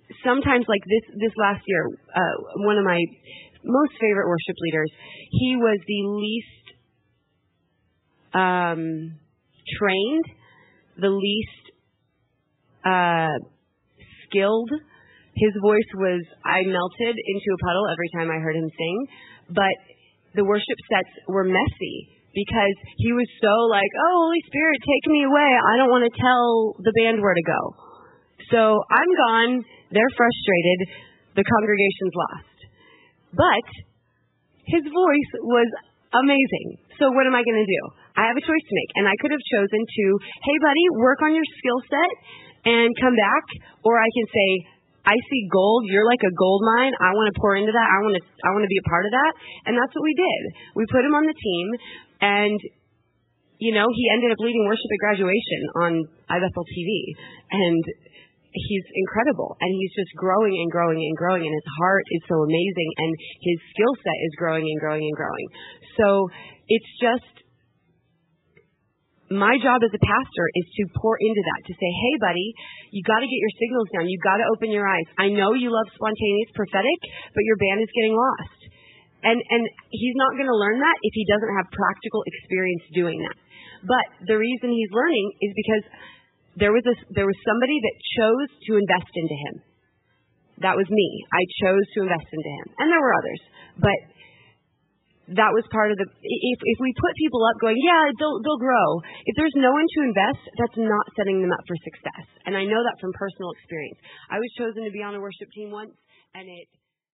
sometimes, like this last year, one of my most favorite worship leaders, he was the least trained, the least skilled. His voice was, I melted into a puddle every time I heard him sing, but the worship sets were messy because he was so like, oh, Holy Spirit, take me away. I don't want to tell the band where to go. So I'm gone. They're frustrated. The congregation's lost. But his voice was amazing. So what am I going to do? I have a choice to make. And I could have chosen to, hey, buddy, work on your skill set and come back. Or I can say, I see gold. You're like a gold mine. I want to pour into that. I want to be a part of that. And that's what we did. We put him on the team, and he ended up leading worship at graduation on iBethel TV, and he's incredible. And he's just growing and growing and growing, and his heart is so amazing, and his skill set is growing and growing and growing. So it's just, my job as a pastor is to pour into that, to say, hey, buddy, you got to get your signals down. You got to open your eyes. I know you love spontaneous prophetic, but your band is getting lost. And he's not going to learn that if he doesn't have practical experience doing that. But the reason he's learning is because there was somebody that chose to invest into him. That was me. I chose to invest into him. And there were others. But that was part of the, if we put people up going, yeah, they'll grow. If there's no one to invest, that's not setting them up for success. And I know that from personal experience. I was chosen to be on a worship team once, and it